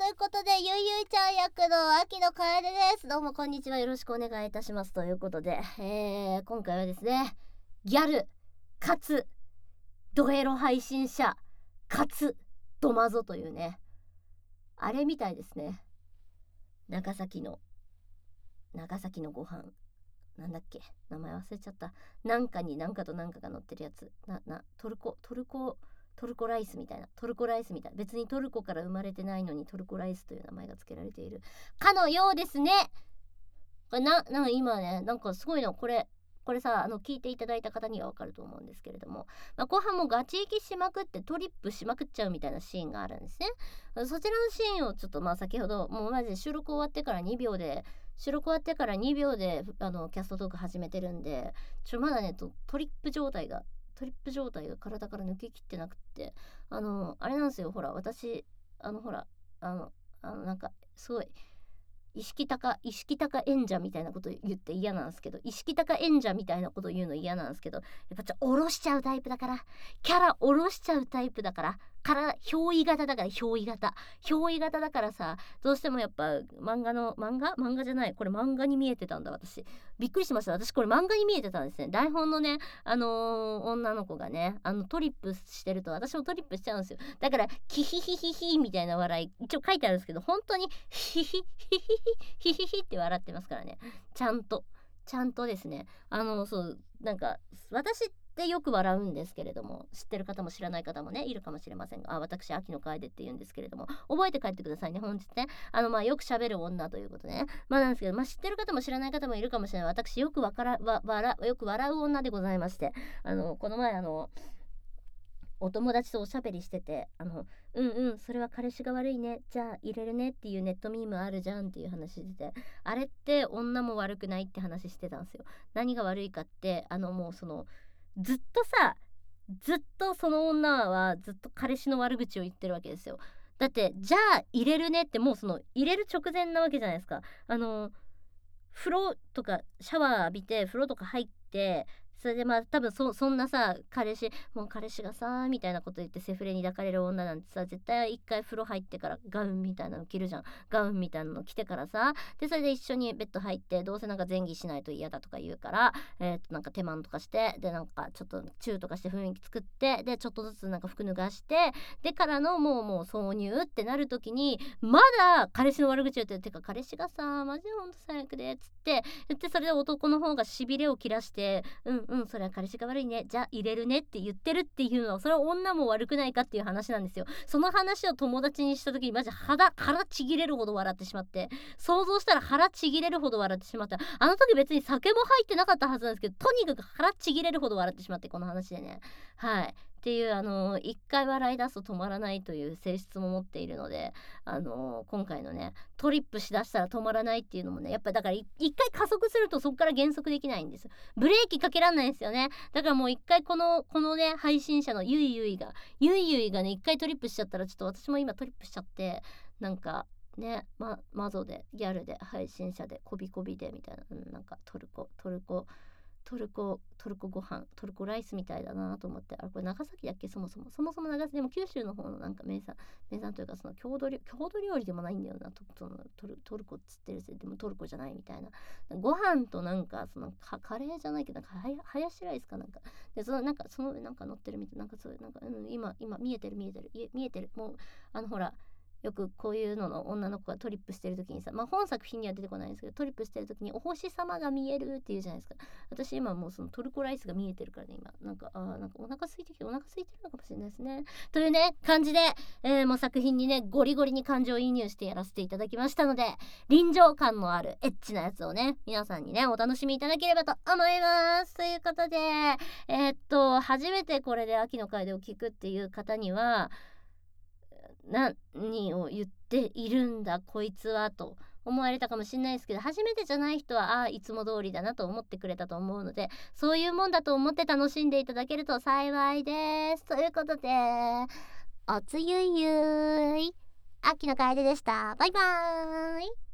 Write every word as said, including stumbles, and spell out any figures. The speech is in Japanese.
いうことで、ゆいゆいちゃん役の秋野楓です。どうもこんにちは、よろしくお願いいたします。ということで、えー、今回はですね、ギャルかつドエロ配信者かつドマゾというね、あれみたいですね。長崎の長崎のご飯なんだっけ、名前忘れちゃった。なんかになんかとなんかが乗ってるやつ、ななトルコトルコトルコライスみたいなトルコライスみたいな、別にトルコから生まれてないのにトルコライスという名前が付けられているかのようですね。これなな今ね、なんかすごいの、これこれさ、あの聞いていただいた方にはわかると思うんですけれども、まあ、後半もガチ行きしまくってトリップしまくっちゃうみたいなシーンがあるんですね。そちらのシーンをちょっとまあ先ほどもうマジで収録終わってからにびょうで収録終わってからにびょうであのキャストトーク始めてるんで、ちょまだねとトリップ状態がトリップ状態が体から抜けきってなくって、あのあれなんですよ、ほら私あのほらあのあのなんかすごい意識高意識高演者みたいなこと言って嫌なんですけど、意識高演者みたいなこと言うの嫌なんですけど、やっぱちょ下ろしちゃうタイプだから、キャラ下ろしちゃうタイプだからから憑依型だから憑依型憑依型だからさ、どうしてもやっぱ漫画の漫画漫画じゃない、これ漫画に見えてたんだ。私びっくりしました。私これ漫画に見えてたんですね。台本のね、あのー、女の子がね、あのトリップしてると私もトリップしちゃうんですよ。だからキヒヒヒヒみたいな笑い一応書いてあるんですけど、本当にヒヒヒヒヒヒヒヒって笑ってますからね。ちゃんとちゃんとですね、あのそうなんか私ってよく笑うんですけれども、知ってる方も知らない方もねいるかもしれませんが、あ私秋野楓って言うんですけれども、覚えて帰ってくださいね。本日ね、あのまあよく喋る女ということでね、まあなんですけど、まあ知ってる方も知らない方もいるかもしれない、私よくわからわ笑よく笑う女でございまして、あのこの前あのお友達とおしゃべりしてて、あのうんうんそれは彼氏が悪いね、じゃあ入れるねっていうネットミームあるじゃんっていう話してて、あれって女も悪くないって話してたんですよ。何が悪いかって、あのもうそのずっとさずっとその女はずっと彼氏の悪口を言ってるわけですよ。だってじゃあ入れるねってもうその入れる直前なわけじゃないですか。あの風呂とかシャワー浴びて風呂とか入って、それでまあ多分 そ, そんなさ彼氏もう彼氏がさみたいなこと言ってセフレに抱かれる女なんてさ、絶対一回風呂入ってからガウンみたいなの着るじゃん。ガウンみたいなの着てからさ、でそれで一緒にベッド入って、どうせなんか前儀しないと嫌だとか言うから、えー、っとなんか手間とかして、でなんかちょっとチューとかして雰囲気作って、でちょっとずつなんか服脱がして、でからのもうもう挿入ってなる時にまだ彼氏の悪口言ってる、てか彼氏がさマジでほんと最悪でっつって言って、それで男の方がしびれを切らして、うんうんそれは彼氏が悪いね、じゃあ入れるねって言ってるっていうのは、それは女も悪くないかっていう話なんですよ。その話を友達にした時にマジ腹腹ちぎれるほど笑ってしまって、想像したら腹ちぎれるほど笑ってしまった。あの時別に酒も入ってなかったはずなんですけど、とにかく腹ちぎれるほど笑ってしまって、この話でね、はいっていう、あの一回笑い出すと止まらないという性質も持っているので、あの今回のねトリップしだしたら止まらないっていうのもね、やっぱだから一回加速するとそこから減速できないんですよ。ブレーキかけらんないんですよね。だからもう一回このこのね配信者のゆいゆいがゆいゆいがね一回トリップしちゃったら、ちょっと私も今トリップしちゃって、なんかねまマゾでギャルで配信者でコビコビでみたいな、うん、なんかトルコトルコトルコトルコご飯トルコライスみたいだなと思って、あれこれ長崎だっけ、そもそもそもそも長崎でも九州の方のなんか名産名産というか、その郷土料郷土料理でもないんだよな、とそのトルトルコっつってるせいでもトルコじゃないみたいな、ご飯となんかそのカカレーじゃないけど、なんかハヤハヤシライスかなんかで、そのなんかその上なんか乗ってるみたいな、なんかそういうなんか、うん、今今見えてる見えてる見えてるもうあのほらよくこういうのの女の子がトリップしてる時にさ、まあ本作品には出てこないんですけど、トリップしてる時にお星様が見えるっていうじゃないですか。私今もうそのトルコライスが見えてるからね、今なんかあーなんかお腹空いてきてお腹空いてるのかもしれないですねというね感じで、えー、もう作品にねゴリゴリに感情移入してやらせていただきましたので、臨場感のあるエッチなやつをね皆さんにねお楽しみいただければと思います。ということで、えー、っと初めてこれで秋の楓を聞くっていう方には、何を言っているんだこいつはと思われたかもしれないですけど、初めてじゃない人はああいつも通りだなと思ってくれたと思うので、そういうもんだと思って楽しんでいただけると幸いです。ということで、おつゆゆい秋の楓でした。バイバーイ。